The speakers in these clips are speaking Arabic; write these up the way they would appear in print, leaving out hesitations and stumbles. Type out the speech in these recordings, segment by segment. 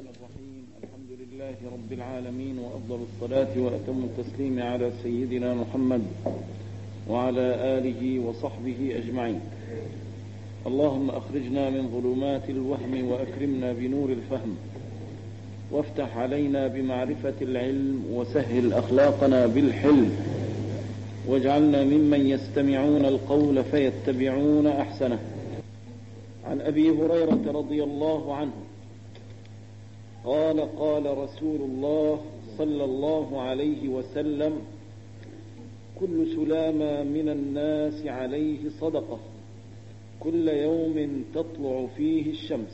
الرحمن الرحيم. الحمد لله رب العالمين، وأفضل الصلاة وأتم التسليم على سيدنا محمد وعلى آله وصحبه أجمعين. اللهم أخرجنا من ظلمات الوهم وأكرمنا بنور الفهم، وافتح علينا بمعرفة العلم، وسهل أخلاقنا بالحلم، واجعلنا ممن يستمعون القول فيتبعون أحسنه. عن أبي هريرة رضي الله عنه قال: قال رسول الله صلى الله عليه وسلم: كل سلامة من الناس عليه صدقة، كل يوم تطلع فيه الشمس،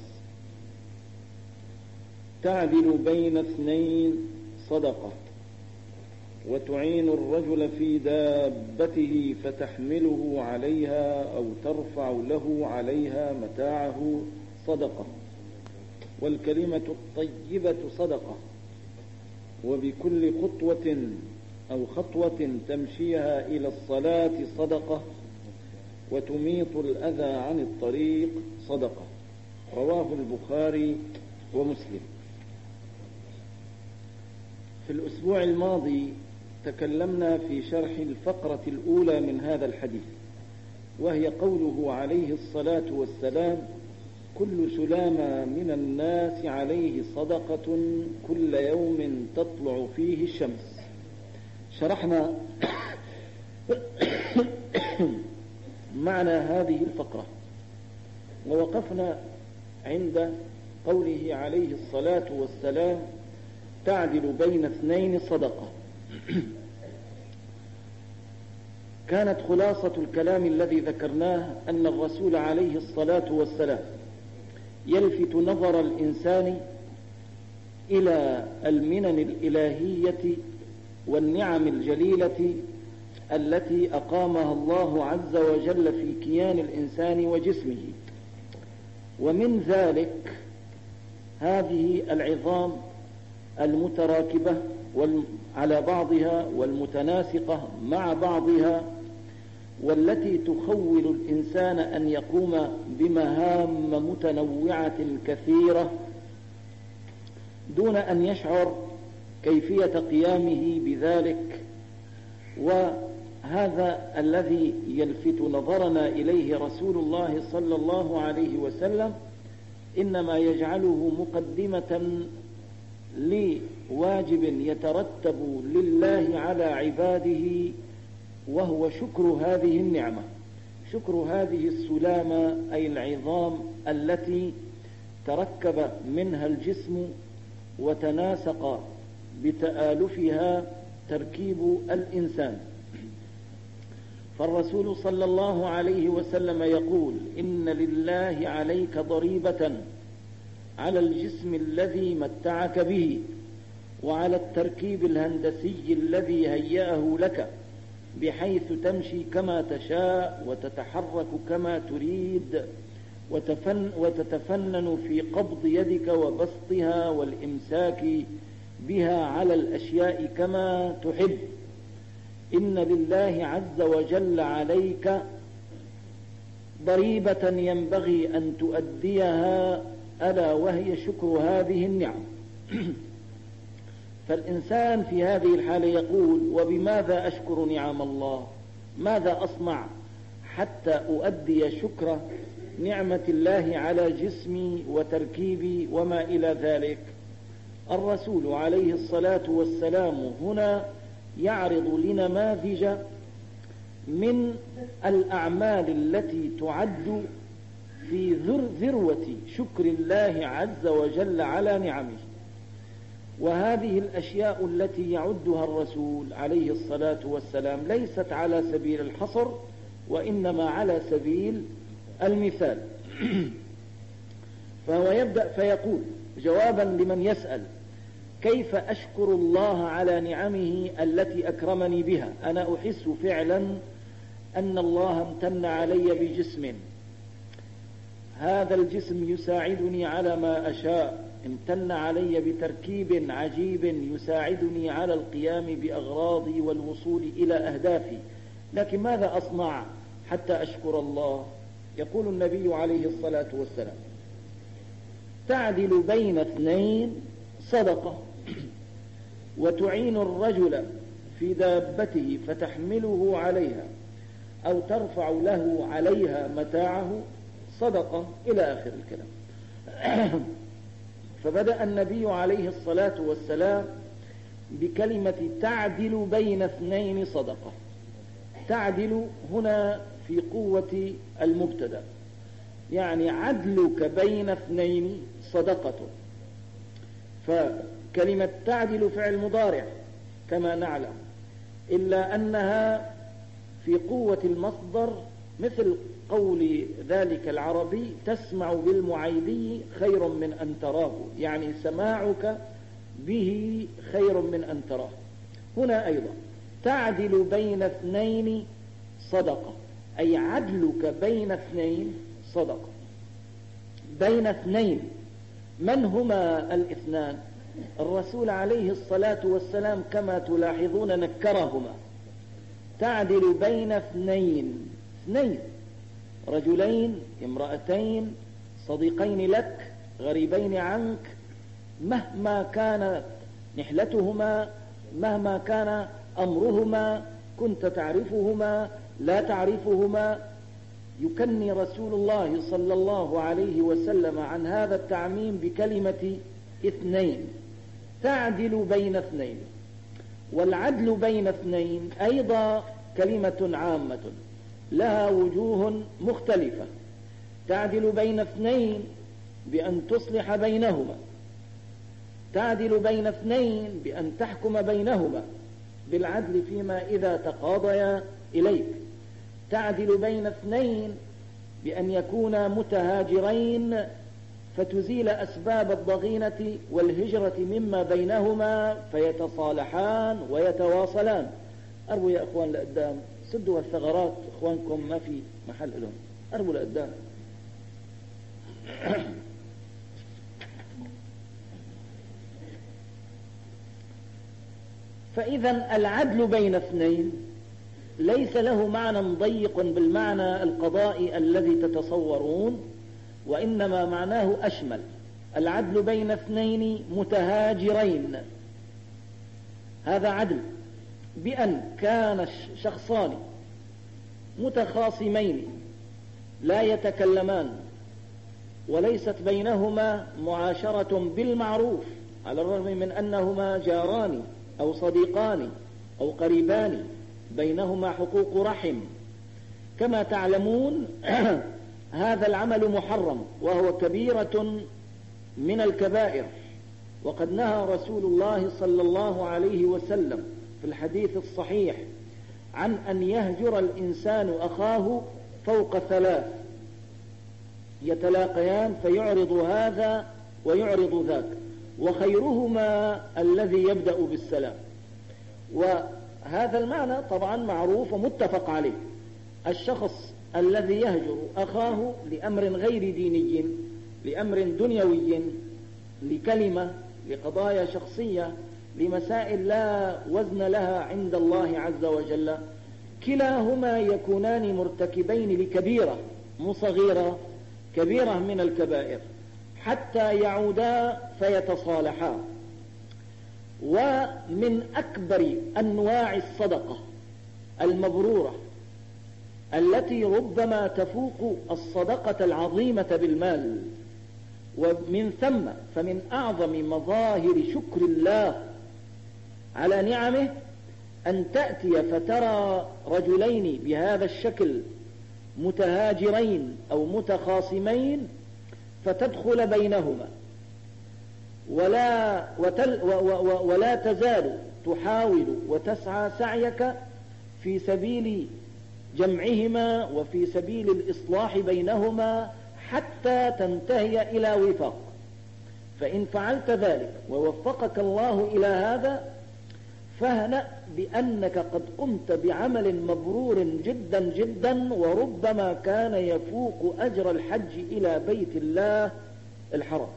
تعدل بين اثنين صدقة، وتعين الرجل في دابته فتحمله عليها أو ترفع له عليها متاعه صدقة، والكلمة الطيبة صدقة، وبكل خطوة تمشيها إلى الصلاة صدقة، وتميط الأذى عن الطريق صدقة. رواه البخاري ومسلم. في الأسبوع الماضي تكلمنا في شرح الفقرة الأولى من هذا الحديث، وهي قوله عليه الصلاة والسلام: كل سلامة من الناس عليه صدقة، كل يوم تطلع فيه الشمس. شرحنا معنى هذه الفقرة، ووقفنا عند قوله عليه الصلاة والسلام: تعدل بين اثنين صدقة. كانت خلاصة الكلام الذي ذكرناه أن الرسول عليه الصلاة والسلام يلفت نظر الإنسان إلى المنن الإلهية والنعم الجليلة التي أقامها الله عز وجل في كيان الإنسان وجسمه، ومن ذلك هذه العظام المتراكبة على بعضها والمتناسقة مع بعضها، والتي تخول الإنسان أن يقوم بمهام متنوعة كثيرة دون أن يشعر كيفية قيامه بذلك. وهذا الذي يلفت نظرنا إليه رسول الله صلى الله عليه وسلم، إنما يجعله مقدمة لواجب يترتب لله على عباده، وهو شكر هذه النعمة، شكر هذه السلامة، أي العظام التي تركب منها الجسم وتناسق بتآلفها تركيب الإنسان. فالرسول صلى الله عليه وسلم يقول: إن لله عليك ضريبة على الجسم الذي متعك به، وعلى التركيب الهندسي الذي هيأه لك، بحيث تمشي كما تشاء وتتحرك كما تريد، وتتفنن في قبض يدك وبسطها والإمساك بها على الأشياء كما تحب. إن لله عز وجل عليك ضريبة ينبغي أن تؤديها، ألا وهي شكر هذه النعم. فالإنسان في هذه الحالة يقول: وبماذا أشكر نعم الله؟ ماذا أصنع حتى أؤدي شكر نعمة الله على جسمي وتركيبي وما إلى ذلك؟ الرسول عليه الصلاة والسلام هنا يعرض لنماذج من الأعمال التي تعد في ذروة شكر الله عز وجل على نعمه. وهذه الأشياء التي يعدها الرسول عليه الصلاة والسلام ليست على سبيل الحصر، وإنما على سبيل المثال. فهو يبدأ فيقول جوابا لمن يسأل: كيف أشكر الله على نعمه التي أكرمني بها؟ أنا أحس فعلا أن الله امتن علي بجسم، هذا الجسم يساعدني على ما أشاء، امتن علي بتركيب عجيب يساعدني على القيام بأغراضي والوصول إلى أهدافي، لكن ماذا أصنع حتى أشكر الله؟ يقول النبي عليه الصلاة والسلام: تعدل بين اثنين صدقة، وتعين الرجل في دابته فتحمله عليها أو ترفع له عليها متاعه صدقة، إلى آخر الكلام. فبدأ النبي عليه الصلاة والسلام بكلمة تعدل بين اثنين صدقة. تعدل هنا في قوة المبتدأ، يعني عدلك بين اثنين صدقة. فكلمة تعدل فعل مضارع كما نعلم، إلا أنها في قوة المصدر مثل قول ذلك العربي: تسمع بالمعيدي خير من أن تراه، يعني سماعك به خير من أن تراه. هنا أيضا تعدل بين اثنين صدقة، أي عدلك بين اثنين صدقة. بين اثنين، من هما الاثنان؟ الرسول عليه الصلاة والسلام كما تلاحظون نكرهما. تعدل بين اثنين، اثنين، رجلين، امرأتين، صديقين لك، غريبين عنك، مهما كانت نحلتهما، مهما كان أمرهما، كنت تعرفهما لا تعرفهما. يكني رسول الله صلى الله عليه وسلم عن هذا التعميم بكلمة اثنين. تعدل بين اثنين. والعدل بين اثنين أيضا كلمة عامة لها وجوه مختلفة. تعدل بين اثنين بأن تصلح بينهما، تعدل بين اثنين بأن تحكم بينهما بالعدل فيما إذا تقاضيا إليك. تعدل بين اثنين بأن يكونا متهاجرين فتزيل أسباب الضغينة والهجرة مما بينهما فيتصالحان ويتواصلان. أربوا يا أخوان لقدام، سدوا الثغرات، إخوانكم ما في محل لهم، أربوا لقدام. فإذا العدل بين اثنين ليس له معنى ضيق بالمعنى القضائي الذي تتصورون، وإنما معناه أشمل. العدل بين اثنين متهاجرين، هذا عدل بأن كان شخصان متخاصمين لا يتكلمان وليست بينهما معاشرة بالمعروف، على الرغم من أنهما جاران أو صديقان أو قريبان، بينهما حقوق رحم. كما تعلمون هذا العمل محرم وهو كبيرة من الكبائر، وقد نهى رسول الله صلى الله عليه وسلم في الحديث الصحيح عن أن يهجر الإنسان أخاه فوق ثلاث، يتلاقيان فيعرض هذا ويعرض ذاك، وخيرهما الذي يبدأ بالسلام. وهذا المعنى طبعا معروف ومتفق عليه. الشخص الذي يهجر أخاه لأمر غير ديني، لأمر دنيوي، لكلمة، لقضايا شخصية، لمسائل لا وزن لها عند الله عز وجل، كلاهما يكونان مرتكبين لكبيرة مصغيرة، كبيرة من الكبائر، حتى يعودا فيتصالحا. ومن أكبر أنواع الصدقة المبرورة التي ربما تفوق الصدقة العظيمة بالمال، ومن ثم فمن أعظم مظاهر شكر الله على نعمه أن تأتي فترى رجلين بهذا الشكل متهاجرين أو متخاصمين فتدخل بينهما ولا تزال تحاول وتسعى سعيك في سبيل جمعهما وفي سبيل الإصلاح بينهما حتى تنتهي إلى وفاق. فإن فعلت ذلك ووفقك الله إلى هذا فاهنأ بأنك قد قمت بعمل مبرور جدا جدا، وربما كان يفوق أجر الحج إلى بيت الله الحرام.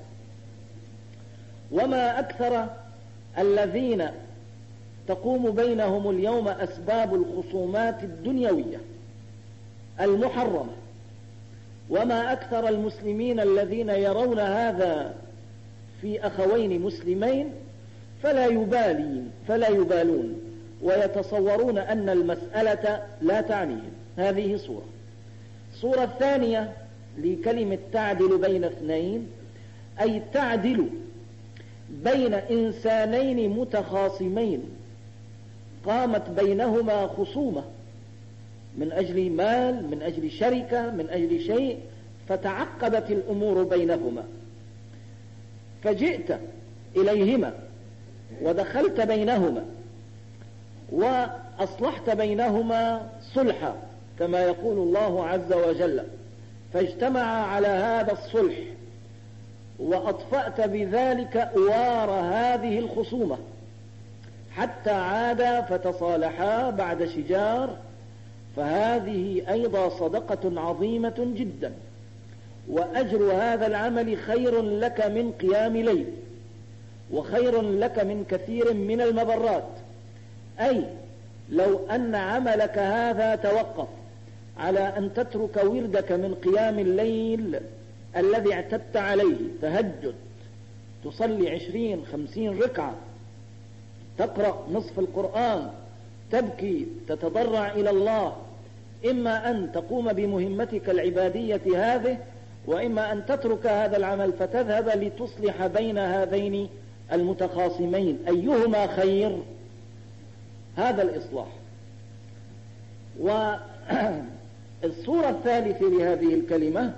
وما أكثر الذين تقوم بينهم اليوم أسباب الخصومات الدنيوية المحرمة، وما أكثر المسلمين الذين يرون هذا في أخوين مسلمين فلا يبالون ويتصورون أن المسألة لا تعنيهم. هذه صورة الثانية لكلمة تعدل بين اثنين، أي تعدل بين إنسانين متخاصمين قامت بينهما خصومة من أجل مال، من أجل شركة، من أجل شيء، فتعقدت الأمور بينهما، فجئت إليهما ودخلت بينهما وأصلحت بينهما صلحا كما يقول الله عز وجل، فاجتمع على هذا الصلح وأطفأت بذلك أوار هذه الخصومة حتى عادا فتصالحا بعد شجار، فهذه أيضا صدقة عظيمة جدا، وأجر هذا العمل خير لك من قيام ليل، وخير لك من كثير من المبرات. أي لو أن عملك هذا توقف على أن تترك وردك من قيام الليل الذي اعتدت عليه، تهجد، تصلي 20-50 ركعة، تقرأ نصف القرآن، تبكي، تتضرع إلى الله، إما أن تقوم بمهمتك العبادية هذه، وإما أن تترك هذا العمل فتذهب لتصلح بين هذين المتخاصمين، أيهما خير؟ هذا الإصلاح. والصورة الثالثة لهذه الكلمة،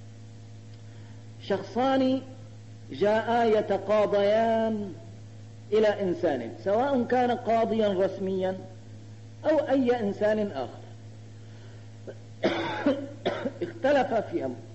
شخصان جاءا يتقاضيان إلى إنسان، سواء كان قاضيا رسميا أو أي إنسان آخر، اختلف في أمر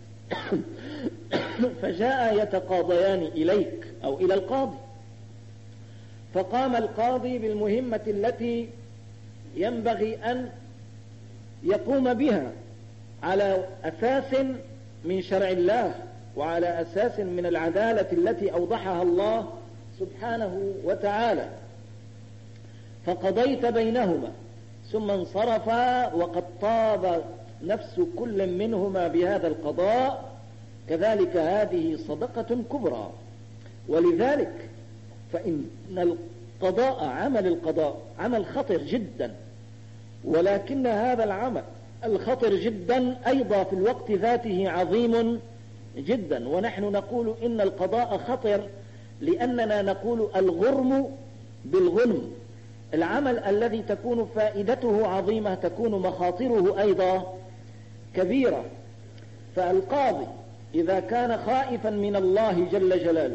فجاء يتقاضيان إليك أو إلى القاضي، فقام القاضي بالمهمة التي ينبغي أن يقوم بها على أساس من شرع الله، وعلى أساس من العدالة التي أوضحها الله سبحانه وتعالى، فقضيت بينهما ثم انصرفا وقد طاب نفس كل منهما بهذا القضاء، كذلك هذه صدقة كبرى. ولذلك فإن القضاء، عمل القضاء عمل خطر جدا، ولكن هذا العمل الخطر جدا أيضا في الوقت ذاته عظيم جدا. ونحن نقول إن القضاء خطر لأننا نقول الغرم بالغنم، العمل الذي تكون فائدته عظيمة تكون مخاطره أيضا كبيرة. فالقاضي إذا كان خائفا من الله جل جلاله،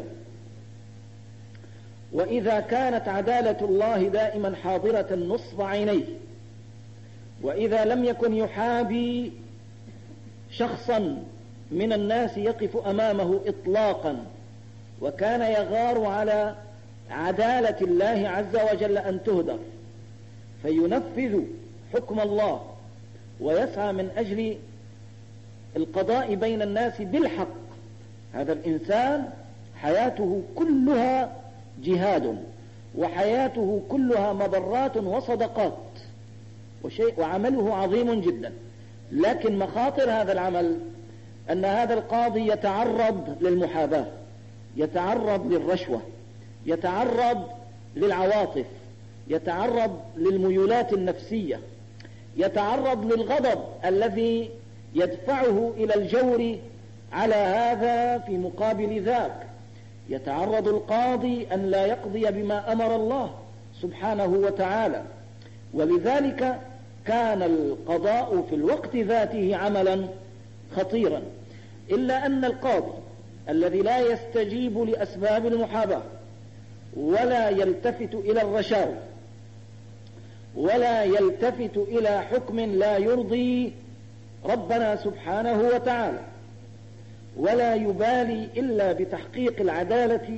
وإذا كانت عدالة الله دائما حاضرة نصب عينيه، وإذا لم يكن يحابي شخصا من الناس يقف أمامه إطلاقا، وكان يغار على عدالة الله عز وجل أن تهدر، فينفذ حكم الله ويسعى من أجل القضاء بين الناس بالحق، هذا الإنسان حياته كلها جهاد، وحياته كلها مبرات وصدقات، وعمله عظيم جدا. لكن مخاطر هذا العمل أن هذا القاضي يتعرض للمحاباة، يتعرض للرشوة، يتعرض للعواطف، يتعرض للميولات النفسية، يتعرض للغضب الذي يدفعه إلى الجور على هذا في مقابل ذاك، يتعرض القاضي أن لا يقضي بما أمر الله سبحانه وتعالى. ولذلك كان القضاء في الوقت ذاته عملا خطيرا، إلا أن القاضي الذي لا يستجيب لأسباب المحاباة ولا يلتفت إلى الرشاوى ولا يلتفت إلى حكم لا يرضي ربنا سبحانه وتعالى، ولا يبالي إلا بتحقيق العدالة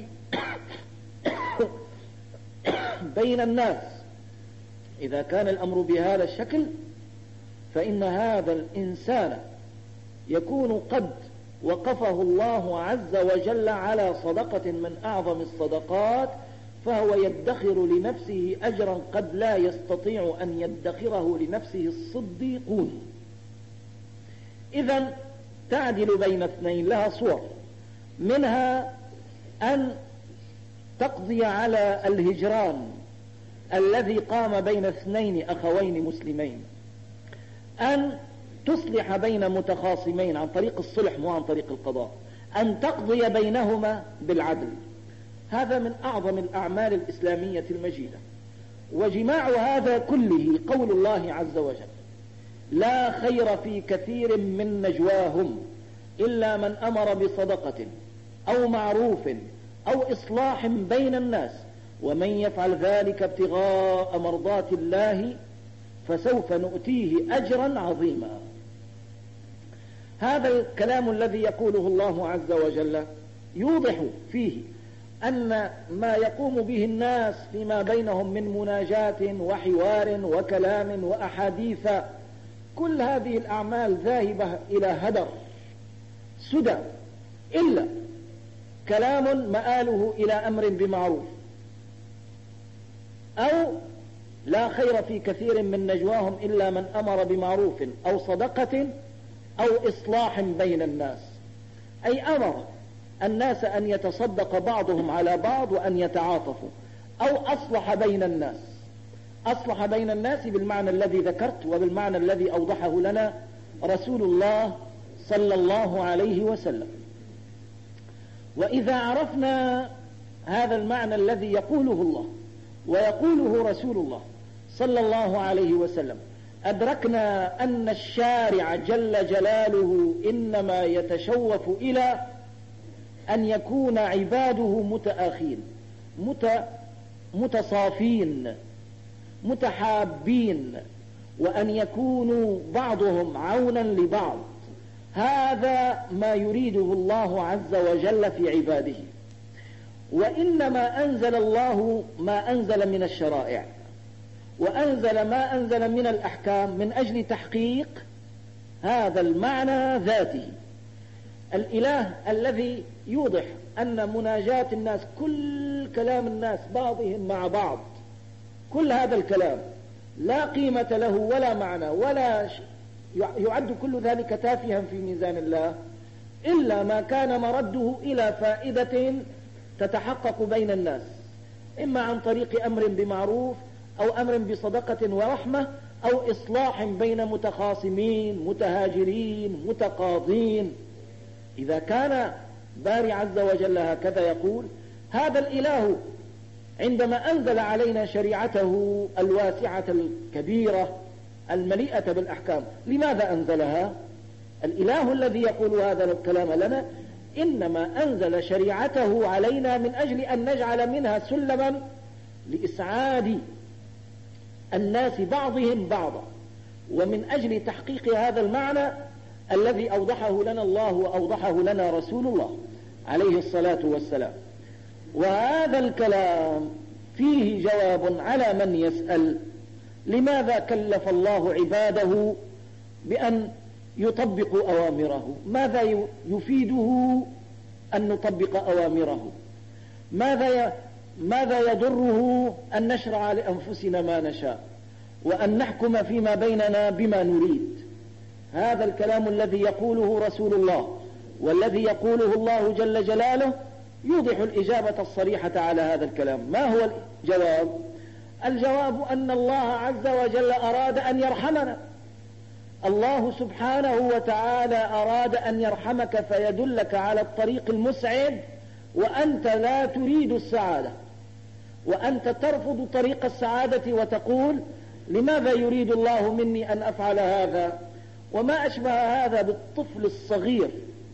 بين الناس، إذا كان الأمر بهذا الشكل فإن هذا الإنسان يكون قد وقفه الله عز وجل على صدقة من أعظم الصدقات، فهو يدخر لنفسه أجرا قد لا يستطيع أن يدخره لنفسه الصديقون. إذن تعدل بين اثنين لها صور، منها أن تقضي على الهجران الذي قام بين اثنين أخوين مسلمين، أن تصلح بين متخاصمين عن طريق الصلح مو عن طريق القضاء، أن تقضي بينهما بالعدل. هذا من أعظم الأعمال الإسلامية المجيدة. وجماع هذا كله قول الله عز وجل: لا خير في كثير من نجواهم إلا من أمر بصدقة أو معروف أو إصلاح بين الناس ومن يفعل ذلك ابتغاء مرضات الله فسوف نؤتيه أجرا عظيما. هذا الكلام الذي يقوله الله عز وجل يوضح فيه أن ما يقوم به الناس فيما بينهم من مناجاة وحوار وكلام وأحاديث، كل هذه الأعمال ذاهبة إلى هدر سدى، إلا كلام مآله إلى أمر بمعروف، أو لا خير في كثير من نجواهم إلا من أمر بمعروف أو صدقة أو إصلاح بين الناس، أي أمر الناس أن يتصدق بعضهم على بعض وأن يتعاطفوا، أو أصلح بين الناس. أصلح بين الناس بالمعنى الذي ذكرت وبالمعنى الذي أوضحه لنا رسول الله صلى الله عليه وسلم. وإذا عرفنا هذا المعنى الذي يقوله الله ويقوله رسول الله صلى الله عليه وسلم، أدركنا أن الشارع جل جلاله إنما يتشوف إلى أن يكون عباده متآخين متصافين متحابين، وأن يكونوا بعضهم عونا لبعض. هذا ما يريده الله عز وجل في عباده. وإنما أنزل الله ما أنزل من الشرائع وأنزل ما أنزل من الأحكام من أجل تحقيق هذا المعنى ذاته. الإله الذي يوضح أن مناجاة الناس، كل كلام الناس بعضهم مع بعض، كل هذا الكلام لا قيمة له ولا معنى ولا يعد كل ذلك تافها في ميزان الله، إلا ما كان مرده إلى فائدة تتحقق بين الناس، إما عن طريق أمر بمعروف أو أمر بصدقة ورحمة أو إصلاح بين متخاصمين متهاجرين متقاضين. إذا كان باري عز وجل هكذا يقول، هذا الإله عندما أنزل علينا شريعته الواسعة الكبيرة المليئة بالأحكام، لماذا أنزلها؟ الإله الذي يقول هذا الكلام لنا إنما أنزل شريعته علينا من أجل أن نجعل منها سلما لإسعاد الناس بعضهم بعضا، ومن أجل تحقيق هذا المعنى الذي أوضحه لنا الله وأوضحه لنا رسول الله عليه الصلاة والسلام. وهذا الكلام فيه جواب على من يسأل: لماذا كلف الله عباده بأن يطبقوا أوامره؟ ماذا يفيده أن نطبق أوامره؟ ماذا يضره أن نشرع لأنفسنا ما نشاء وأن نحكم فيما بيننا بما نريد؟ هذا الكلام الذي يقوله رسول الله والذي يقوله الله جل جلاله يوضح الإجابة الصريحة على هذا الكلام. ما هو الجواب؟ الجواب أن الله عز وجل أراد أن يرحمنا. الله سبحانه وتعالى أراد أن يرحمك فيدلك على الطريق المسعد، وأنت لا تريد السعادة، وأنت ترفض طريق السعادة وتقول: لماذا يريد الله مني أن أفعل هذا؟ وما أشبه هذا بالطفل الصغير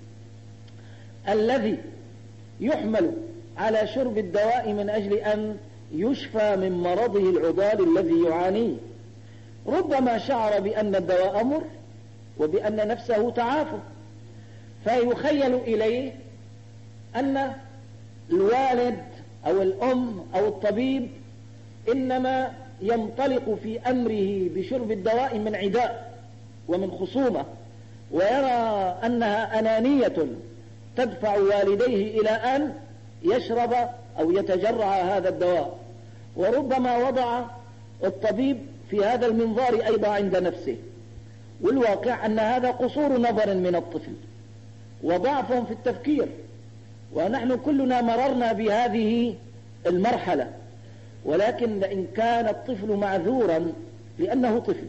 الذي يحمل على شرب الدواء من أجل أن يشفى من مرضه العضال الذي يعانيه. ربما شعر بأن الدواء مر وبأن نفسه تعافى، فيخيل إليه أن الوالد أو الأم أو الطبيب إنما ينطلق في أمره بشرب الدواء من عداء ومن خصومة، ويرى أنها أنانية تدفع والديه إلى أن يشرب أو يتجرع هذا الدواء. وربما وضع الطبيب في هذا المنظار أيضا عند نفسه، والواقع أن هذا قصور نظر من الطفل، وضعفهم في التفكير. ونحن كلنا مررنا بهذه المرحلة، ولكن إن كان الطفل معذورا لأنه طفل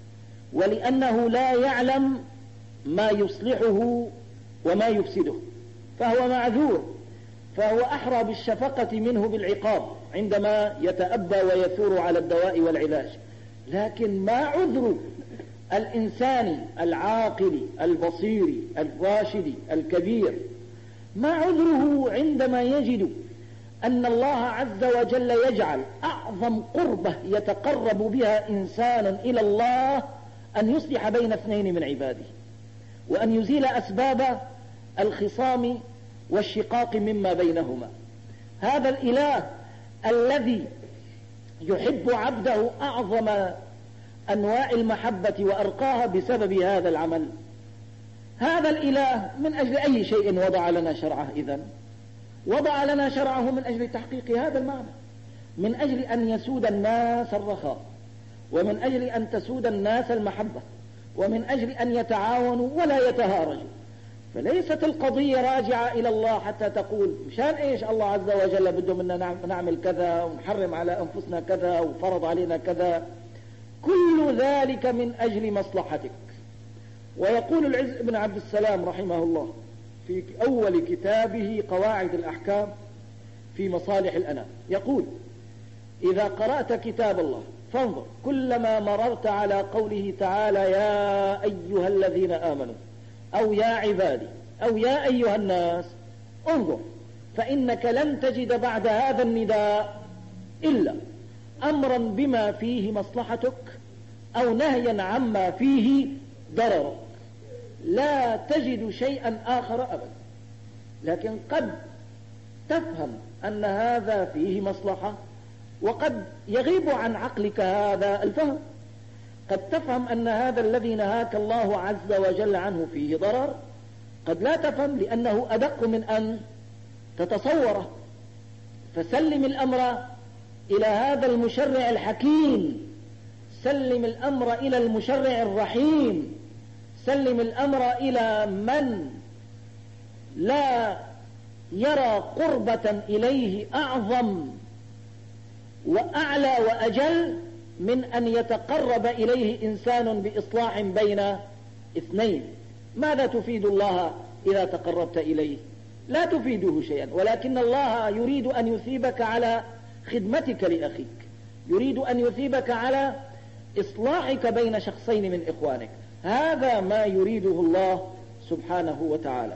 ولأنه لا يعلم ما يصلحه وما يفسده فهو معذور، فهو أحرى بالشفقة منه بالعقاب عندما يتأبى ويثور على الدواء والعلاج. لكن ما عذر الإنسان العاقل البصير الراشد الكبير، ما عذره عندما يجد أن الله عز وجل يجعل أعظم قربة يتقرب بها إنسان إلى الله أن يصلح بين اثنين من عباده، وأن يزيل أسباب الخصام والشقاق مما بينهما. هذا الإله الذي يحب عبده أعظم أنواع المحبة وأرقاها بسبب هذا العمل، هذا الإله من أجل أي شيء وضع لنا شرعه؟ إذن وضع لنا شرعه من أجل تحقيق هذا المعنى، من أجل أن يسود الناس الرخاء، ومن أجل أن تسود الناس المحبة، ومن أجل أن يتعاونوا ولا يتهارجوا. فليست القضية راجعة إلى الله حتى تقول مشان إيش الله عز وجل بده منا نعمل كذا ونحرم على أنفسنا كذا وفرض علينا كذا، كل ذلك من أجل مصلحتك. ويقول العز بن عبد السلام رحمه الله في أول كتابه قواعد الأحكام في مصالح الأنام، يقول: إذا قرأت كتاب الله فانظر كلما مررت على قوله تعالى يا أيها الذين آمنوا أو يا عبادي أو يا أيها الناس، انظر فإنك لن تجد بعد هذا النداء إلا أمرا بما فيه مصلحتك أو نهيا عما فيه ضررك، لا تجد شيئا آخر أبدا. لكن قد تفهم أن هذا فيه مصلحة، وقد يغيب عن عقلك هذا الفهم. قد تفهم أن هذا الذي نهاك الله عز وجل عنه فيه ضرر، قد لا تفهم لأنه أدق من أن تتصوره. فسلم الأمر إلى هذا المشرع الحكيم، سلم الأمر إلى المشرع الرحيم، سلم الأمر إلى من لا يرى قربة إليه أعظم وأعلى وأجل من أن يتقرب إليه إنسان بإصلاح بين اثنين. ماذا تفيد الله إذا تقربت إليه؟ لا تفيده شيئا، ولكن الله يريد أن يثيبك على خدمتك لأخيك، يريد أن يثيبك على إصلاحك بين شخصين من إخوانك. هذا ما يريده الله سبحانه وتعالى.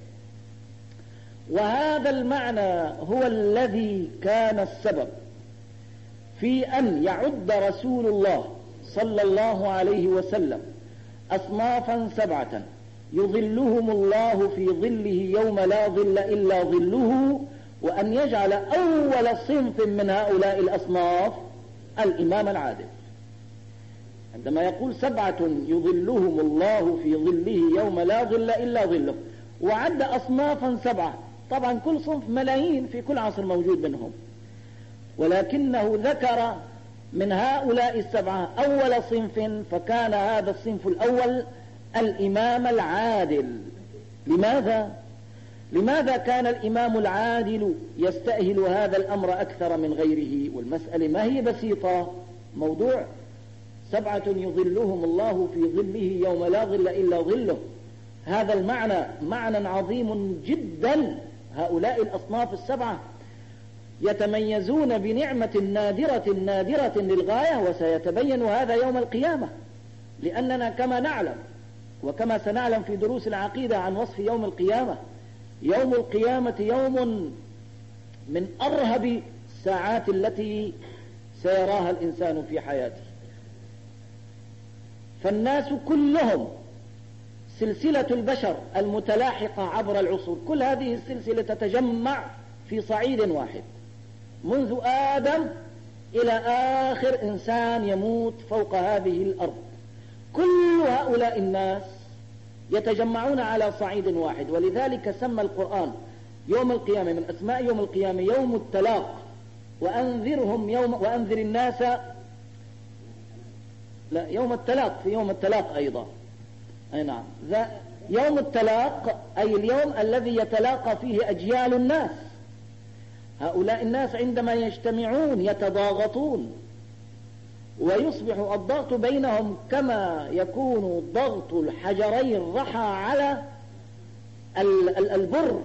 وهذا المعنى هو الذي كان السبب في أن يعد رسول الله صلى الله عليه وسلم أصنافا 7 يظلهم الله في ظله يوم لا ظل إلا ظله، وأن يجعل أول صنف من هؤلاء الأصناف الإمام العادل. عندما يقول 7 يظلهم الله في ظله يوم لا ظل إلا ظله، وعد أصنافا 7، طبعا كل صنف ملايين في كل عصر موجود منهم، ولكنه ذكر من هؤلاء 7 أول صنف، فكان هذا الصنف الأول الإمام العادل. لماذا كان الإمام العادل يستأهل هذا الأمر أكثر من غيره؟ والمسألة ما هي بسيطة، موضوع 7 يظلهم الله في ظله يوم لا ظل إلا ظله، هذا المعنى معنى عظيم جدا. هؤلاء الأصناف 7 يتميزون بنعمة نادرة للغاية، وسيتبين هذا يوم القيامة، لأننا كما نعلم وكما سنعلم في دروس العقيدة عن وصف يوم القيامة، يوم القيامة يوم من أرهب الساعات التي سيراها الإنسان في حياته. فالناس كلهم سلسلة البشر المتلاحقة عبر العصور، كل هذه السلسلة تتجمع في صعيد واحد منذ آدم إلى آخر إنسان يموت فوق هذه الأرض. كل هؤلاء الناس يتجمعون على صعيد واحد، ولذلك سمى القرآن يوم القيامة من أسماء يوم القيامة يوم التلاق. وأنذر الناس، لا، يوم التلاق، في يوم التلاق أيضا، أي نعم، يوم التلاق أي اليوم الذي يتلاقى فيه أجيال الناس. هؤلاء الناس عندما يجتمعون يتضاغطون، ويصبح الضغط بينهم كما يكون ضغط الحجري الرحى على البر،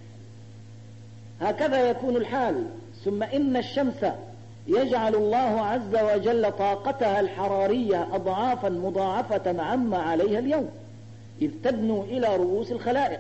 هكذا يكون الحال. ثم إن الشمس يجعل الله عز وجل طاقتها الحرارية أضعافا مضاعفة عما عليها اليوم، إذ تدنو إلى رؤوس الخلائق،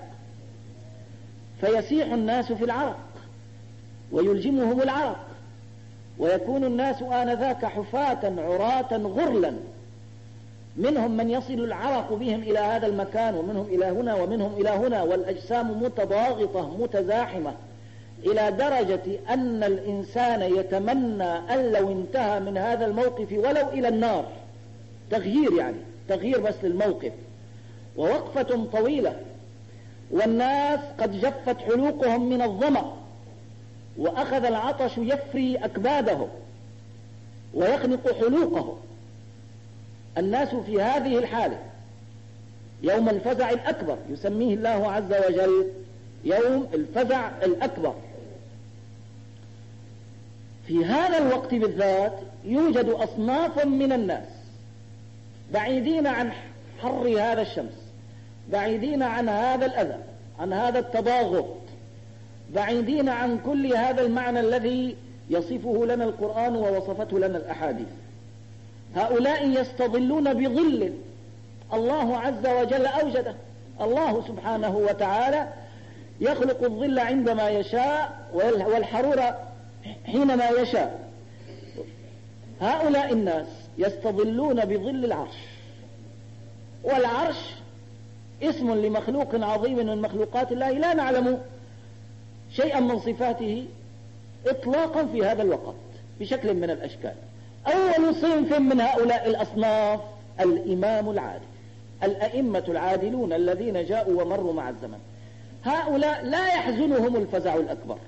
فيسيح الناس في العرق ويلجمهم العرق، ويكون الناس آنذاك حفاة عراة غرلا، منهم من يصل العرق بهم إلى هذا المكان، ومنهم إلى هنا، ومنهم إلى هنا، والأجسام متضاغطة متزاحمة إلى درجة أن الإنسان يتمنى أن لو انتهى من هذا الموقف ولو إلى النار، تغيير يعني تغيير بس للموقف، ووقفة طويلة، والناس قد جفت حلوقهم من الظمأ، وأخذ العطش يفري أكبادهم ويخنق حلوقهم. الناس في هذه الحالة يوم الفزع الأكبر، يسميه الله عز وجل يوم الفزع الأكبر. في هذا الوقت بالذات يوجد أصناف من الناس بعيدين عن حر هذا الشمس، بعيدين عن هذا الأذى، عن هذا التضاغط، بعيدين عن كل هذا المعنى الذي يصفه لنا القرآن ووصفته لنا الأحاديث. هؤلاء يستظلون بظل الله عز وجل أوجده. الله سبحانه وتعالى يخلق الظل عندما يشاء والحرور حينما يشاء. هؤلاء الناس يستظلون بظل العرش، والعرش اسم لمخلوق عظيم من مخلوقات الله لا نعلم شيئا من صفاته إطلاقا في هذا الوقت بشكل من الأشكال. أول صنف من هؤلاء الأصناف الإمام العادل، الأئمة العادلون الذين جاءوا ومروا مع الزمن. هؤلاء لا يحزنهم الفزع الأكبر.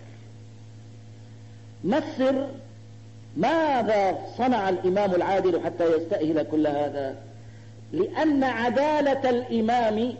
ما السر؟ ماذا صنع الإمام العادل حتى يستأهل كل هذا؟ لأن عدالة الإمام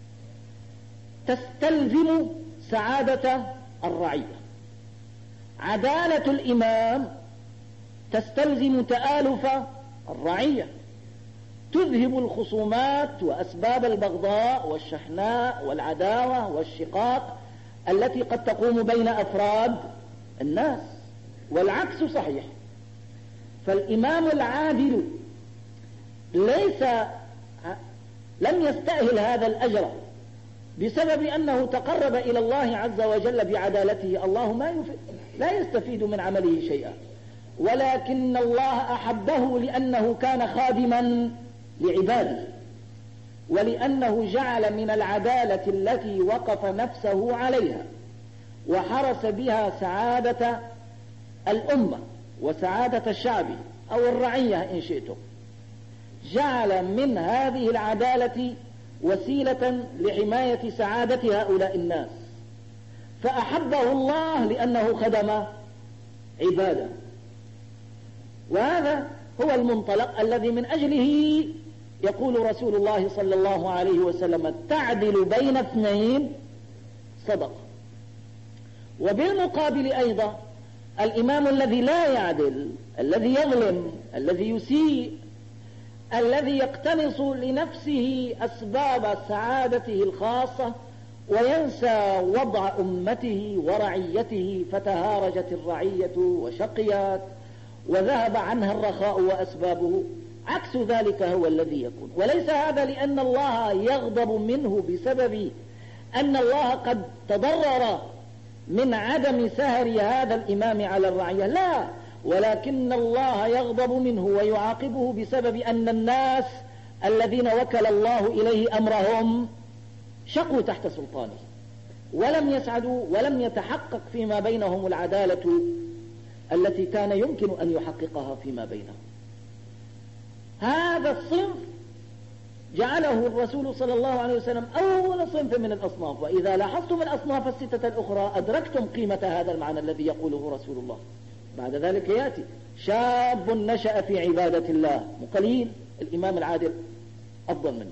تستلزم سعادة الرعية. عدالة الإمام تستلزم تآلف الرعية، تذهب الخصومات وأسباب البغضاء والشحناء والعداوة والشقاق التي قد تقوم بين أفراد الناس، والعكس صحيح. فالإمام العادل لم يستأهل هذا الأجر بسبب أنه تقرب إلى الله عز وجل بعدالته. الله لا يستفيد من عمله شيئا، ولكن الله أحبه لأنه كان خادما لعباده، ولأنه جعل من العدالة التي وقف نفسه عليها وحرس بها سعادة الأمة وسعادة الشعب أو الرعية إن شئتم، جعل من هذه العدالة وسيلة لحماية سعادة هؤلاء الناس، فأحبه الله لأنه خدم عباده. وهذا هو المنطلق الذي من أجله يقول رسول الله صلى الله عليه وسلم: تعدل بين اثنين صدقة. وبالمقابل أيضا الإمام الذي لا يعدل، الذي يظلم، الذي يسيء، الذي يقتنص لنفسه أسباب سعادته الخاصة وينسى وضع أمته ورعيته، فتهارجت الرعية وشقيت وذهب عنها الرخاء وأسبابه، عكس ذلك هو الذي يكون. وليس هذا لأن الله يغضب منه بسبب أن الله قد تضرر من عدم سهر هذا الإمام على الرعية، لا، ولكن الله يغضب منه ويعاقبه بسبب أن الناس الذين وكل الله إليه أمرهم شقوا تحت سلطانه ولم يسعدوا ولم يتحقق فيما بينهم العدالة التي كان يمكن أن يحققها فيما بينهم. هذا الصنف جعله الرسول صلى الله عليه وسلم أول صنف من الأصناف. وإذا لاحظتم الأصناف الستة الأخرى أدركتم قيمة هذا المعنى الذي يقوله رسول الله. بعد ذلك يأتي شاب نشأ في عبادة الله، قليل، الإمام العادل أفضل منه.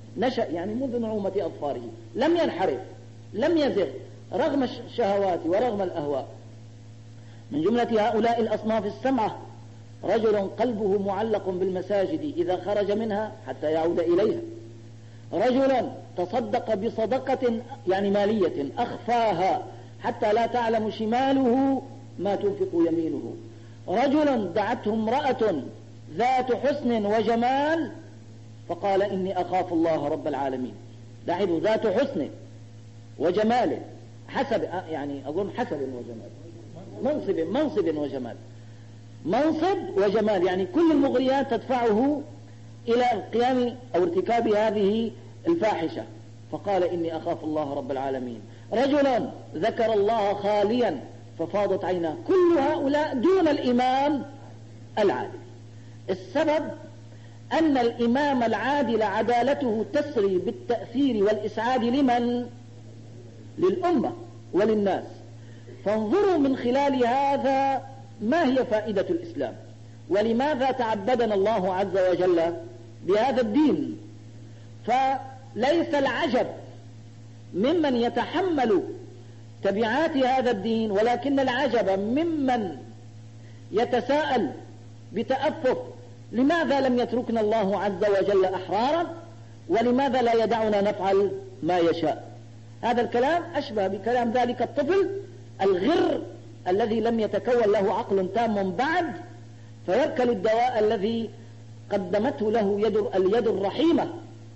نشأ يعني منذ نعومة أظفاره، لم ينحرف، لم يزغ رغم الشهوات ورغم الأهواء. من جملة هؤلاء الأصناف السبعة رجل قلبه معلق بالمساجد إذا خرج منها حتى يعود إليها، رجل تصدق بصدقة يعني مالية أخفاها حتى لا تعلم شماله ما تنفق يمينه، رجل دعته امرأة ذات حسن وجمال فقال إني أخاف الله رب العالمين. لاحظوا، ذات حسن وجمال، حسب يعني أظن حسب وجمال، منصب وجمال، منصب وجمال، يعني كل المغريات تدفعه إلى القيام أو ارتكاب هذه الفاحشة، فقال إني أخاف الله رب العالمين. رجل ذكر الله خاليا ففاضت عيناه. كل هؤلاء دون الإمام العادل. السبب أن الإمام العادل عدالته تسري بالتأثير والإسعاد لمن؟ للأمة وللناس. فانظروا من خلال هذا ما هي فائدة الإسلام، ولماذا تعبدنا الله عز وجل بهذا الدين. فليس العجب ممن يتحمل تبعات هذا الدين، ولكن العجب ممن يتساءل بتأفف لماذا لم يتركنا الله عز وجل أحرارا، ولماذا لا يدعنا نفعل ما يشاء. هذا الكلام أشبه بكلام ذلك الطفل الغر الذي لم يتكون له عقل تام بعد، فيركل الدواء الذي قدمته له اليد الرحيمة،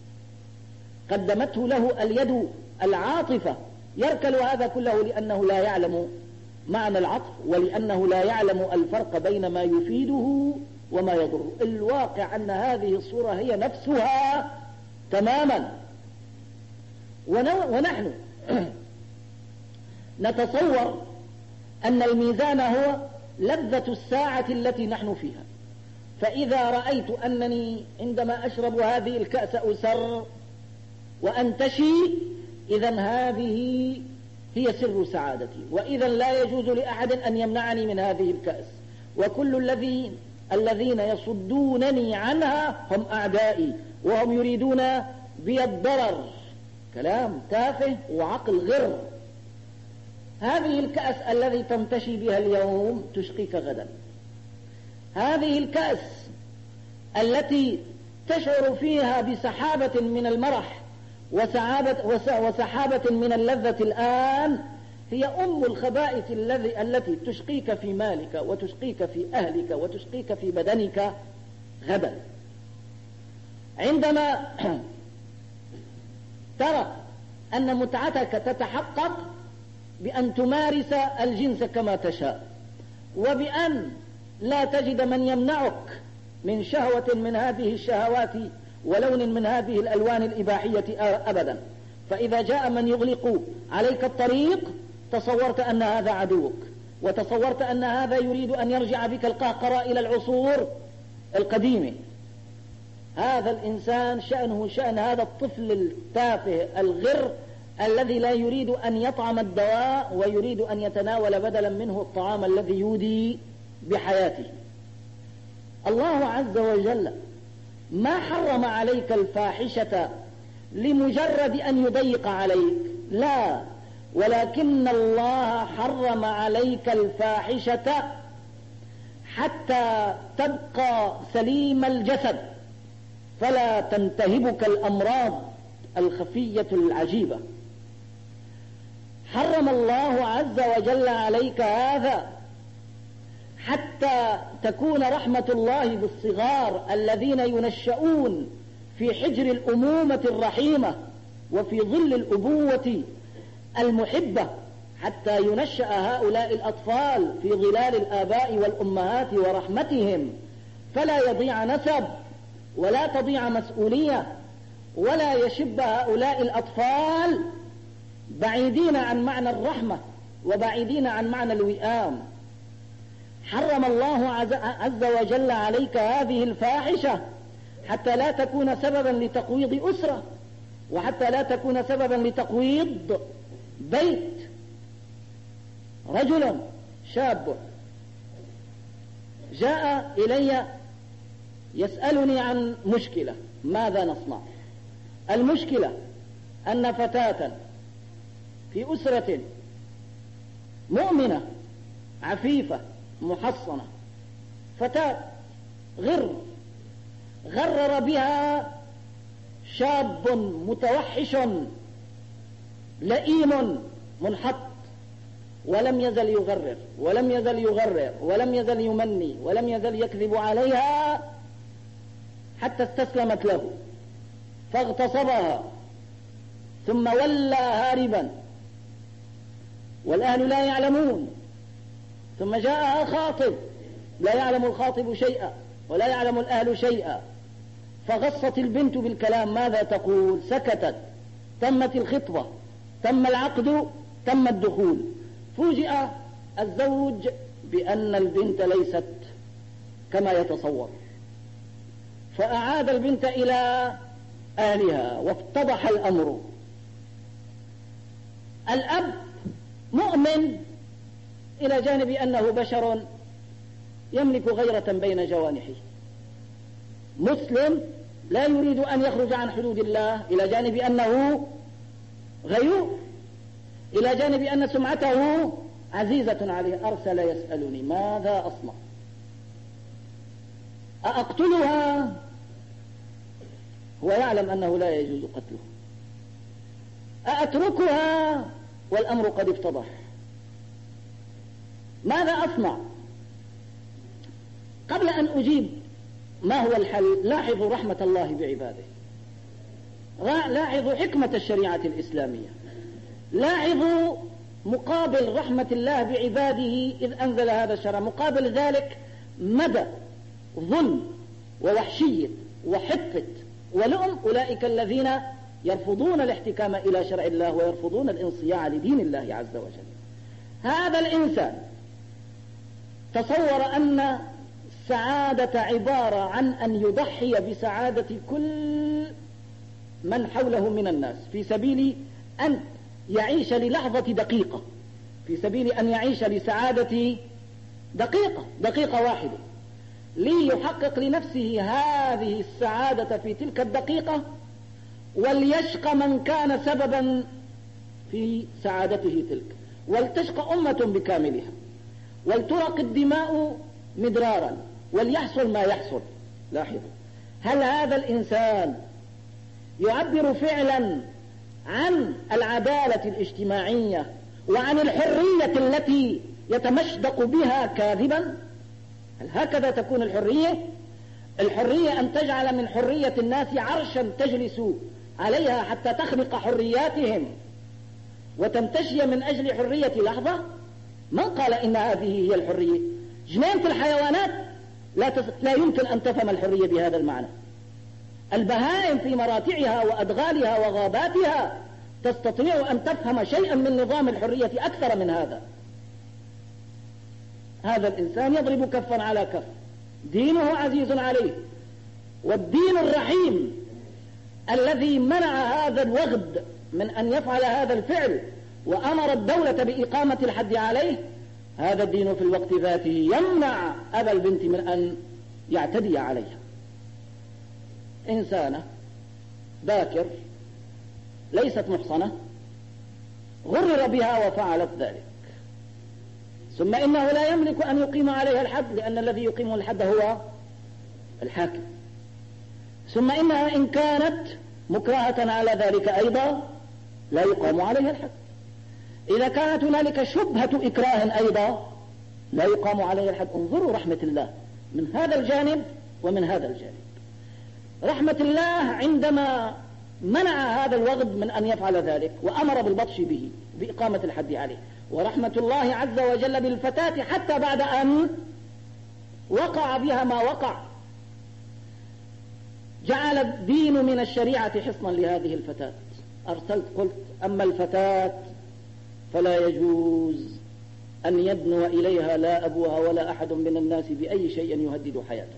قدمته له اليد العاطفة، يركل هذا كله لأنه لا يعلم معنى العطف، ولأنه لا يعلم الفرق بين ما يفيده وما يضره. الواقع أن هذه الصورة هي نفسها تماما. ونحن نتصور أن الميزان هو لذة الساعة التي نحن فيها، فإذا رأيت أنني عندما أشرب هذه الكأس أسر وأنتشي، إذن هذه هي سر سعادتي، وإذا لا يجوز لأحد أن يمنعني من هذه الكأس، وكل الذين يصدونني عنها هم أعدائي وهم يريدون بي الضرر. كلام تافه وعقل غر. هذه الكأس الذي تمتشي بها اليوم تشقيك غدا. هذه الكأس التي تشعر فيها بسحابة من المرح وسحابة من اللذة الآن هي أم الخبائث التي تشقيك في مالك وتشقيك في أهلك وتشقيك في بدنك غدا. عندما ترى أن متعتك تتحقق بأن تمارس الجنس كما تشاء، وبأن لا تجد من يمنعك من شهوة من هذه الشهوات ولون من هذه الألوان الإباحية أبدا، فإذا جاء من يغلق عليك الطريق تصورت أن هذا عدوك، وتصورت أن هذا يريد أن يرجع بك القهقرة إلى العصور القديمة. هذا الإنسان شأنه شأن هذا الطفل التافه الغر الذي لا يريد أن يطعم الدواء ويريد أن يتناول بدلا منه الطعام الذي يودي بحياته. الله عز وجل ما حرم عليك الفاحشة لمجرد أن يضيق عليك، لا، ولكن الله حرم عليك الفاحشة حتى تبقى سليم الجسد فلا تنتهبك الأمراض الخفية العجيبة. حرم الله عز وجل عليك هذا حتى تكون رحمة الله بالصغار الذين ينشؤون في حجر الأمومة الرحيمة وفي ظل الأبوة المحبة، حتى ينشأ هؤلاء الأطفال في ظلال الآباء والأمهات ورحمتهم، فلا يضيع نسب ولا تضيع مسؤولية، ولا يشب هؤلاء الأطفال بعيدين عن معنى الرحمة وبعيدين عن معنى الوئام. حرم الله عز وجل عليك هذه الفاحشة حتى لا تكون سببا لتقويض أسرة، وحتى لا تكون سببا لتقويض بيت. رجل شاب جاء إلي يسألني عن مشكلة، ماذا نصنع؟ المشكلة أن فتاة في أسرة مؤمنة عفيفة محصنة، فتاة غرر بها شاب متوحش لئيم منحط، ولم يزل يغرر ولم يزل يغرر ولم يزل يمني ولم يزل يكذب عليها حتى استسلمت له، فاغتصبها ثم ولى هاربا والأهل لا يعلمون، ثم جاءها خاطب لا يعلم الخاطب شيئا ولا يعلم الأهل شيئا، فغصت البنت بالكلام. ماذا تقول؟ سكتت. تمت الخطبة، تم العقد، تم الدخول. فوجئ الزوج بأن البنت ليست كما يتصور، فأعاد البنت إلى أهلها وافتضح الأمر. الأب مؤمن إلى جانب أنه بشر يملك غيرة بين جوانحه، مسلم لا يريد أن يخرج عن حدود الله، إلى جانب أنه غيور، إلى جانب أن سمعته عزيزة عليه. أرسل يسألني ماذا أصنع؟ أقتلها؟ هو يعلم أنه لا يجوز قتله. أتركها والأمر قد افتضح؟ ماذا أصنع؟ قبل أن أجيب ما هو الحل، لاحظوا رحمة الله بعباده، لاحظوا حكمة الشريعة الإسلامية، لاحظوا مقابل رحمة الله بعباده إذ أنزل هذا الشرع، مقابل ذلك مدى ظلم ووحشية وحقة ولؤم أولئك الذين يرفضون الاحتكام إلى شرع الله ويرفضون الانصياع لدين الله عز وجل. هذا الإنسان تصور أن السعادة عبارة عن أن يضحي بسعادة كل من حوله من الناس في سبيل أن يعيش للحظة دقيقة، في سبيل أن يعيش لسعادة دقيقة واحدة، ليحقق لنفسه هذه السعادة في تلك الدقيقة، وليشقى من كان سببا في سعادته تلك، ولتشقى أمة بكاملها، ولترق الدماء مدرارا، وليحصل ما يحصل. لاحظوا، هل هذا الإنسان يعبر فعلا عن العدالة الاجتماعية وعن الحرية التي يتمشدق بها كاذبا؟ هل هكذا تكون الحرية؟ الحرية أن تجعل من حرية الناس عرشا تجلس عليها حتى تخنق حرياتهم وتمتشي من أجل حرية لحظة؟ من قال إن هذه هي الحرية؟ جنينة الحيوانات لا يمكن أن تفهم الحرية بهذا المعنى. البهائم في مراتعها وأدغالها وغاباتها تستطيع أن تفهم شيئا من نظام الحرية أكثر من هذا. هذا الإنسان يضرب كفا على كف، دينه عزيز عليه، والدين الرحيم الذي منع هذا الوغد من أن يفعل هذا الفعل وأمر الدولة بإقامة الحد عليه، هذا الدين في الوقت ذاته يمنع أبا البنت من أن يعتدي عليها. إنسانة باكر ليست محصنة غرر بها وفعلت ذلك، ثم إنه لا يملك أن يقيم عليها الحد لأن الذي يقيم الحد هو الحاكم، ثم إنها إن كانت مكرهة على ذلك أيضا لا يقام عليها الحد، إذا كانت هنالك شبهة إكراه أيضا لا يقام عليها الحد. انظروا رحمة الله من هذا الجانب ومن هذا الجانب. رحمة الله عندما منع هذا الوغد من أن يفعل ذلك وأمر بالبطش به بإقامة الحد عليه، ورحمة الله عز وجل بالفتاة حتى بعد أن وقع بها ما وقع، جعل الدين من الشريعة حصنا لهذه الفتاة. أرسلت قلت أما الفتاة فلا يجوز أن يدنو إليها لا أبوها ولا أحد من الناس بأي شيء يهدد حياتها،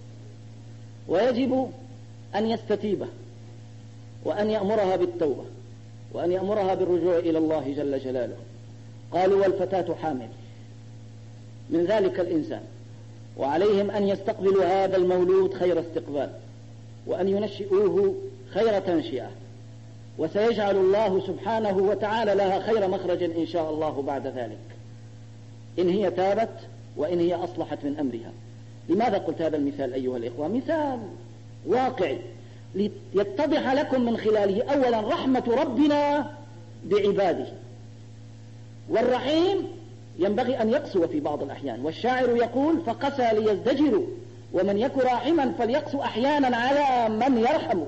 ويجب أن يستتيبه وأن يأمرها بالتوبة وأن يأمرها بالرجوع إلى الله جل جلاله. قالوا والفتاة حامل من ذلك الإنسان، وعليهم أن يستقبلوا هذا المولود خير استقبال، وأن ينشئوه خير تنشئة، وسيجعل الله سبحانه وتعالى لها خير مخرج إن شاء الله بعد ذلك، إن هي تابت وإن هي أصلحت من أمرها. لماذا قلت هذا المثال أيها الإخوة؟ مثال واقعي ليتضح لكم من خلاله أولا رحمة ربنا بعباده، والرحيم ينبغي أن يقسو في بعض الأحيان، والشاعر يقول فقسى ليزدجروا، ومن يك راحما فليقسو أحيانا على من يرحم.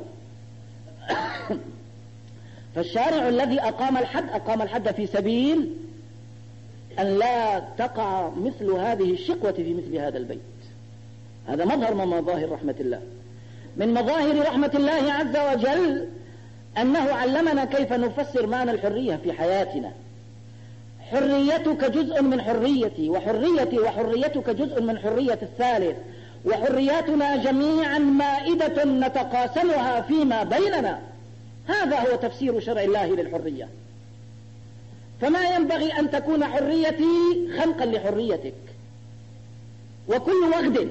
فالشارع الذي أقام الحد في سبيل أن لا تقع مثل هذه الشقوة في مثل هذا البيت. هذا مظهر من مظاهر رحمة الله. من مظاهر رحمة الله عز وجل أنه علمنا كيف نفسر معنى الحرية في حياتنا. حريتك جزء من حريتي، وحريتي وحريتك جزء من حرية الثالث، وحرياتنا جميعا مائدة نتقاسمها فيما بيننا. هذا هو تفسير شرع الله للحرية. فما ينبغي أن تكون حريتي خنقا لحريتك، وكل وغد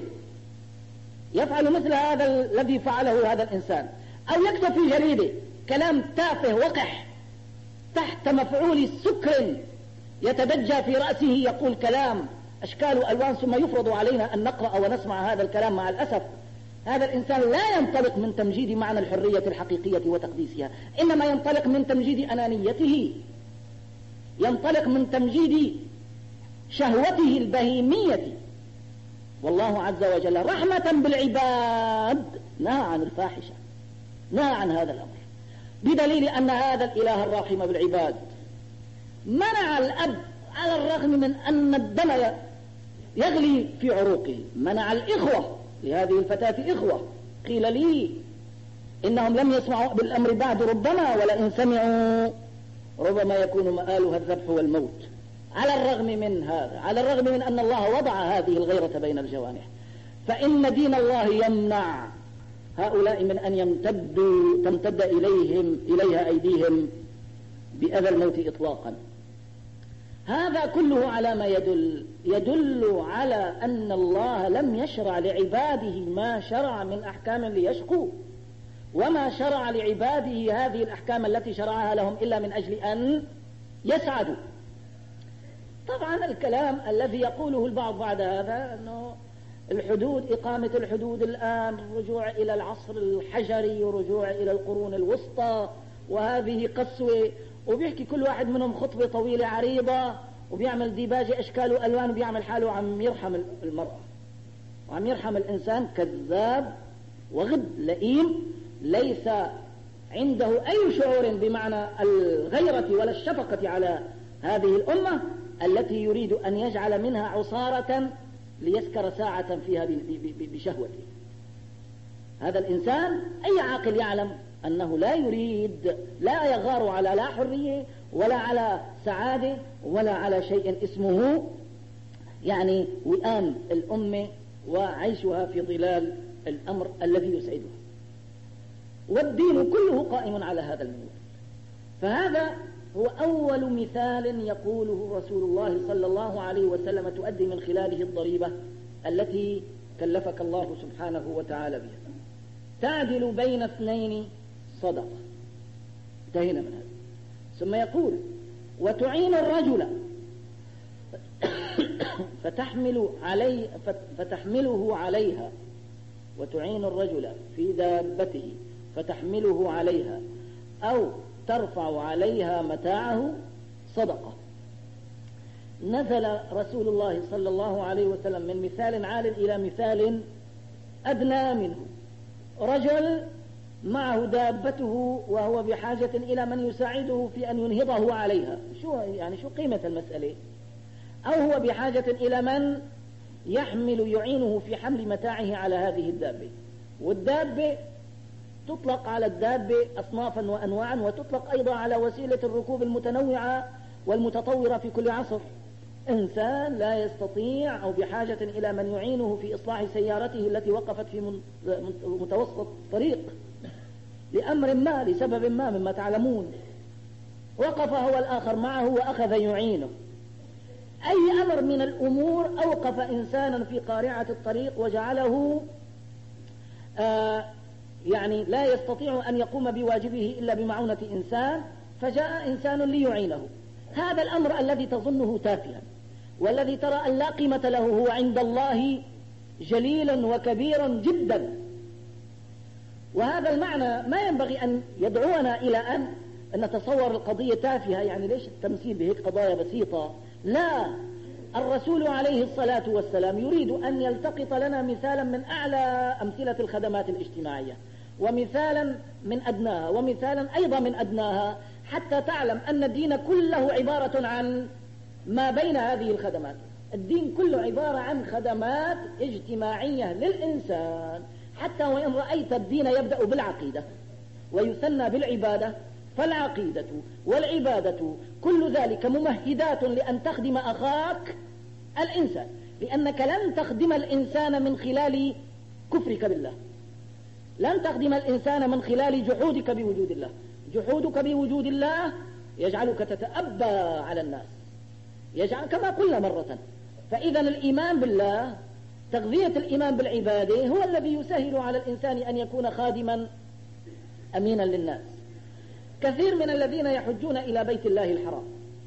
يفعل مثل هذا الذي فعله هذا الإنسان، أو يكتب في جريده كلام تافه وقح تحت مفعول سكر يتدجى في رأسه، يقول كلام أشكال وألوان، ثم يفرض علينا أن نقرأ ونسمع هذا الكلام. مع الأسف هذا الإنسان لا ينطلق من تمجيد معنى الحرية الحقيقية وتقديسها، إنما ينطلق من تمجيد أنانيته، ينطلق من تمجيد شهوته البهيمية. والله عز وجل رحمة بالعباد نهى عن الفاحشة، نهى عن هذا الأمر، بدليل أن هذا الإله الراحم بالعباد منع الأب على الرغم من أن الدم يغلي في عروقه، منع الإخوة لهذه الفتاة إخوة. قيل لي إنهم لم يسمعوا بالأمر بعد ربما، ولئن سمعوا ربما يكون مآلها الذبح والموت. على الرغم من هذا، على الرغم من أن الله وضع هذه الغيرة بين الجوانح، فإن دين الله يمنع هؤلاء من أن تمتد إليها أيديهم بأذى الموت إطلاقا. هذا كله على ما يدل على أن الله لم يشرع لعباده ما شرع من أحكام ليشقوا، وما شرع لعباده هذه الأحكام التي شرعها لهم إلا من أجل أن يسعدوا. طبعا الكلام الذي يقوله البعض بعد هذا أنه الحدود، إقامة الحدود الآن، رجوع إلى العصر الحجري ورجوع إلى القرون الوسطى، وهذه قسوة، وبيحكي كل واحد منهم خطبة طويلة عريضة، وبيعمل ديباجة أشكال وألوان، وبيعمل حاله عم يرحم المرأة وعم يرحم الإنسان. كذاب وغد لئيم، ليس عنده أي شعور بمعنى الغيرة ولا الشفقة على هذه الأمة التي يريد أن يجعل منها عصارة ليسكر ساعة فيها بشهوته. هذا الإنسان أي عاقل يعلم أنه لا يريد، لا يغار على لا حرية ولا على سعادة ولا على شيء اسمه يعني وئام الأمة وعيشها في ظلال الأمر الذي يسعدها. والدين كله قائم على هذا المنوال. فهذا هو أول مثال يقوله رسول الله صلى الله عليه وسلم تؤدي من خلاله الضريبة التي كلفك الله سبحانه وتعالى بها. تعدل بين اثنين صدقة. انتهينا من هذا. ثم يقول وتعين الرجل فتحمله عليها، وتعين الرجل في دابته فتحمله عليها أو ترفع عليها متاعه صدقة. نزل رسول الله صلى الله عليه وسلم من مثال عال إلى مثال أدنى منه. رجل معه دابته وهو بحاجة إلى من يساعده في أن ينهضه عليها. شو قيمة المسألة؟ أو هو بحاجة إلى من يعينه في حمل متاعه على هذه الدابة. والدابة تطلق على الدابة أصنافا وأنواعا، وتطلق أيضا على وسيلة الركوب المتنوعة والمتطورة في كل عصر. إنسان لا يستطيع أو بحاجة إلى من يعينه في إصلاح سيارته التي وقفت في متوسط طريق لأمر ما، لسبب ما مما تعلمون، وقف هو الآخر معه وأخذ يعينه. أي أمر من الأمور أوقف إنسانا في قارعة الطريق وجعله يعني لا يستطيع أن يقوم بواجبه إلا بمعونة إنسان، فجاء إنسان ليعينه. هذا الأمر الذي تظنه تافها والذي ترى أن لا قيمة له هو عند الله جليل وكبير جدا. وهذا المعنى ما ينبغي أن يدعونا إلى أن نتصور القضية تافهة، يعني ليش التمثيل بهيك قضايا بسيطة؟ لا، الرسول عليه الصلاة والسلام يريد أن يلتقط لنا مثالا من أعلى أمثلة الخدمات الاجتماعية، ومثالا من أدناها، ومثالا أيضا من أدناها، حتى تعلم أن الدين كله عبارة عن ما بين هذه الخدمات. الدين كله عبارة عن خدمات اجتماعية للإنسان، حتى وإن رأيت الدين يبدأ بالعقيدة ويثنى بالعبادة، فالعقيدة والعبادة كل ذلك ممهدات لأن تخدم أخاك الإنسان، لأنك لن تخدم الإنسان من خلال كفرك بالله، لن تخدم الإنسان من خلال جحودك بوجود الله. جحودك بوجود الله يجعلك تتأبى على الناس، يجعل كما قلنا مرة. فإذا الإيمان بالله، تغذية الإيمان بالعبادة هو الذي يسهل على الإنسان أن يكون خادما أمينا للناس. كثير من الذين يحجون إلى بيت الله الحرام،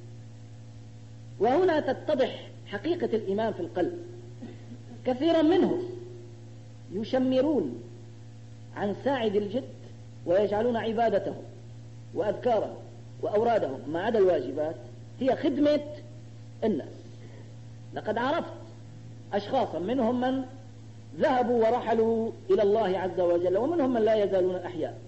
وهنا تتضح حقيقة الإيمان في القلب. كثيرا منهم يشمرون عن ساعد الجد ويجعلون عبادتهم وأذكارهم وأورادهم ما عدا الواجبات هي خدمة الناس. لقد عرفت أشخاصا منهم من ذهبوا ورحلوا إلى الله عز وجل، ومنهم من لا يزالون أحياء.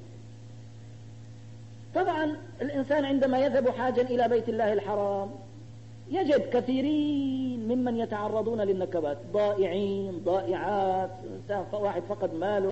طبعا الإنسان عندما يذهب حاجا إلى بيت الله الحرام يجد كثيرين ممن يتعرضون للنكبات، ضائعين، ضائعات، واحد فقد ماله.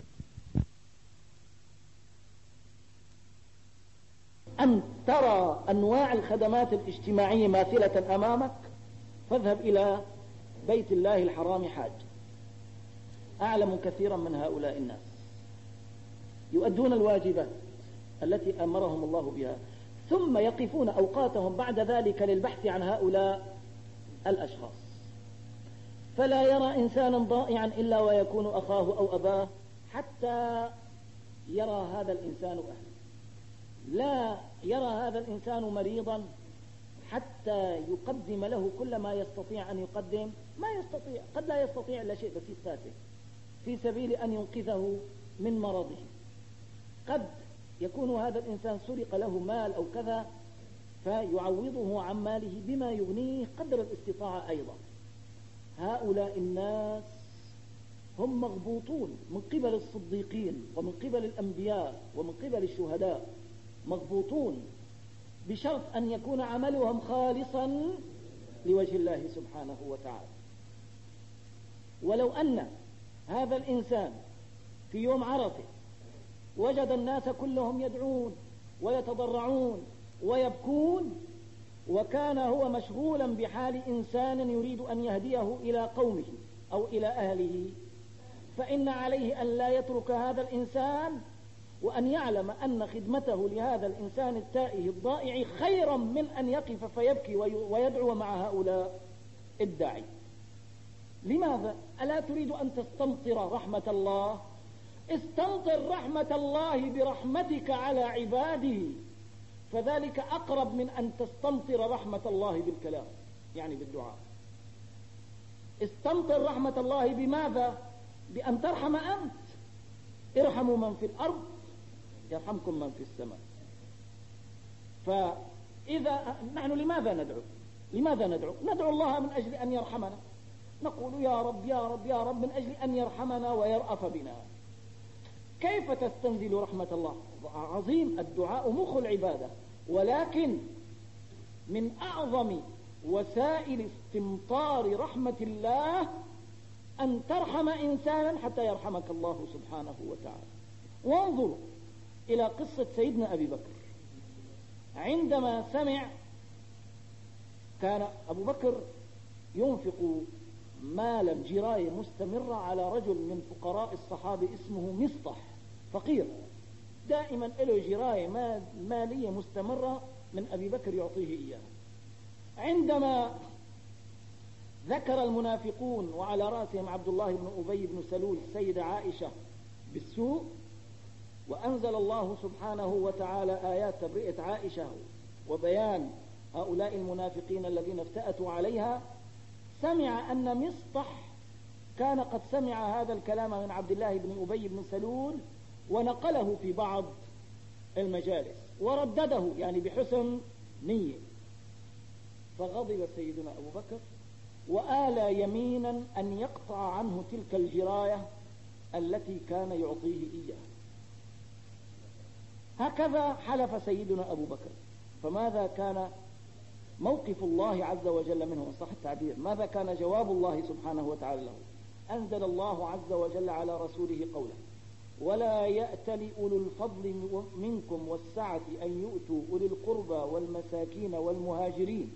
أن ترى أنواع الخدمات الاجتماعية ماثلة أمامك، فاذهب إلى بيت الله الحرام حاج. أعلم كثيرا من هؤلاء الناس يؤدون الواجبات التي أمرهم الله بها، ثم يقفون أوقاتهم بعد ذلك للبحث عن هؤلاء الأشخاص، فلا يرى إنسانا ضائعا إلا ويكون أخاه أو أباه حتى يرى هذا الإنسان أهله، لا يرى هذا الإنسان مريضا حتى يقدم له كل ما يستطيع أن يقدم. ما يستطيع، قد لا يستطيع إلا شيء بسيط تافه في سبيل أن ينقذه من مرضه. قد يكون هذا الإنسان سرق له مال أو كذا، فيعوضه عن ماله بما يغنيه قدر الاستطاعة أيضا. هؤلاء الناس هم مغبوطون من قبل الصديقين ومن قبل الأنبياء ومن قبل الشهداء، مغبوطون بشرط أن يكون عملهم خالصا لوجه الله سبحانه وتعالى. ولو أن هذا الإنسان في يوم عرفة وجد الناس كلهم يدعون ويتضرعون ويبكون، وكان هو مشغولا بحال إنسان يريد أن يهديه إلى قومه أو إلى أهله، فإن عليه أن لا يترك هذا الإنسان، وأن يعلم أن خدمته لهذا الإنسان التائه الضائع خيرا من أن يقف فيبكي ويدعو مع هؤلاء الداعي. لماذا؟ ألا تريد أن تستمطر رحمة الله؟ استمطر رحمة الله برحمتك على عباده، فذلك أقرب من أن تستمطر رحمة الله بالكلام، يعني بالدعاء. استمطر رحمة الله بماذا؟ بأن ترحم أنت. ارحموا من في الأرض يرحمكم من في السماء. فإذا نحن لماذا ندعو الله من أجل أن يرحمنا، نقول يا رب يا رب يا رب من أجل أن يرحمنا ويرأف بنا. كيف تستنزل رحمة الله؟ عظيم، الدعاء مخ العبادة، ولكن من أعظم وسائل استمطار رحمة الله أن ترحم إنسانا حتى يرحمك الله سبحانه وتعالى. وانظروا إلى قصة سيدنا أبي بكر عندما سمع، كان أبو بكر ينفق مالا جراية مستمرة على رجل من فقراء الصحابة اسمه مصطح، فقير دائما له جراية مالية مستمرة من أبي بكر يعطيه إياه. عندما ذكر المنافقون وعلى رأسهم عبد الله بن أبي بن سلول السيدة عائشة بالسوء، وأنزل الله سبحانه وتعالى آيات تبرئة عائشة وبيان هؤلاء المنافقين الذين افتأتوا عليها، سمع أن مصطح كان قد سمع هذا الكلام من عبد الله بن أبي بن سلول ونقله في بعض المجالس وردده يعني بحسن نية، فغضب سيدنا أبو بكر وآلى يمينا أن يقطع عنه تلك الجراية التي كان يعطيه إياها. هكذا حلف سيدنا أبو بكر. فماذا كان موقف الله عز وجل منه إن صح التعبير؟ ماذا كان جواب الله سبحانه وتعالى له؟ أنزل الله عز وجل على رسوله قوله: ولا يأتل أولو الفضل منكم والسعة أن يؤتوا أولي القربى والمساكين والمهاجرين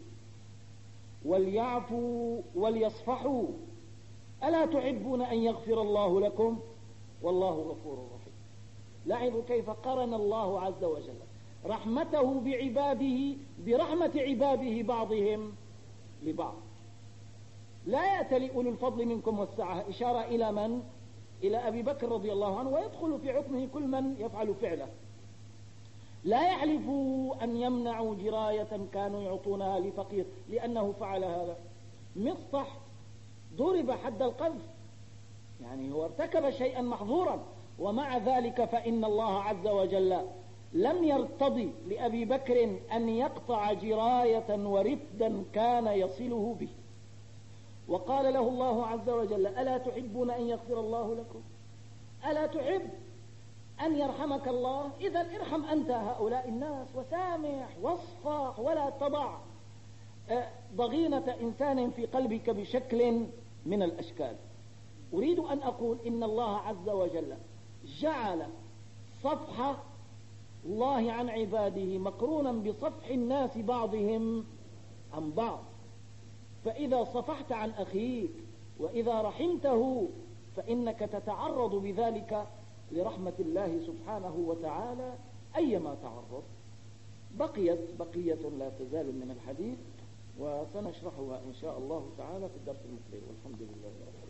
وليعفوا وليصفحوا ألا تحبون أن يغفر الله لكم والله غفور رحيم. لاحظوا كيف قرن الله عز وجل رحمته بعباده برحمة عباده بعضهم لبعض. لا يأتل أولو الفضل منكم والسعة، إشارة إلى من؟ إلى أبي بكر رضي الله عنه، ويدخل في حكمه كل من يفعل فعله. لا يحلفوا أن يمنعوا جراية كانوا يعطونها لفقير لأنه فعل هذا. مصطح ضرب حد القذف، يعني هو ارتكب شيئا محظورا، ومع ذلك فإن الله عز وجل لم يرتضي لأبي بكر أن يقطع جراية ورفدا كان يصله به. وقال له الله عز وجل: ألا تحبون أن يغفر الله لكم؟ ألا تحب أن يرحمك الله؟ إذا ارحم أنت هؤلاء الناس وسامح واصفح، ولا تضع ضغينة إنسان في قلبك بشكل من الأشكال. أريد أن أقول إن الله عز وجل جعل صفح الله عن عباده مقرونا بصفح الناس بعضهم عن بعض. فإذا صفحت عن أخيك وإذا رحمته فإنك تتعرض بذلك لرحمة الله سبحانه وتعالى أيما تعرض. بقيت بقية لا تزال من الحديث وسنشرحها إن شاء الله تعالى في الدرس المقبل، والحمد لله رب العالمين.